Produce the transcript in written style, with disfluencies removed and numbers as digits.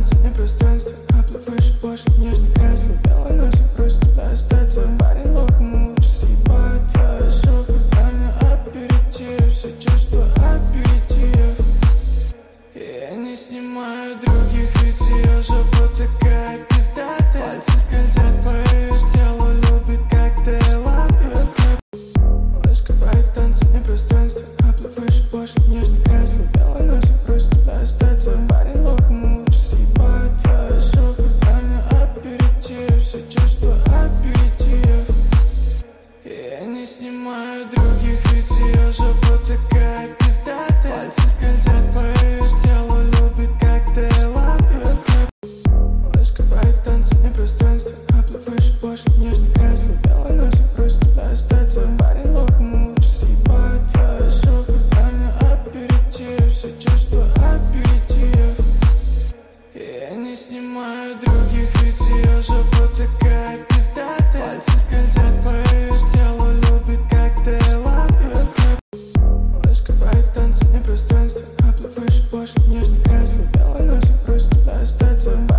танцы не пространство. Капли выше, больше, нежный кресло. Белый носик просит тебя остаться. Парень лох, ему лучше съебаться. Шофер, время, аперитив. Все чувства, аперитив. Я не снимаю других, ведь ее жопа такая пиздатая. Пальцы скользят по ее телу, любит коктейль. Вышка, твои танцы не пространство. Капли выше, больше, нежный кресло. Белый носик просит тебя остаться. Парень лох, ему лучше съебаться. Шофер, время, аперитив. Все чувства, аперитив. Я не снимаю других, ведь ее жопа такая пиздатая. Пальцы скользят по ее телу, любит коктейль. Вышка, твои танцы не пространство. Капли выше, больше, нежный кресло. Белый носик просит тебя остаться. Парень лох, ему лучше съебаться. Шофер, время, аперитив. Все чувства, аперитив. Я не снимаю других, ведь ее жопа такая пиздатая. Пальцы скользят по ее телу, любит коктейль. Вышка, твои танцы не пространство. Капли выше, больше, нежный кресло. Белый носик просит тебя остаться.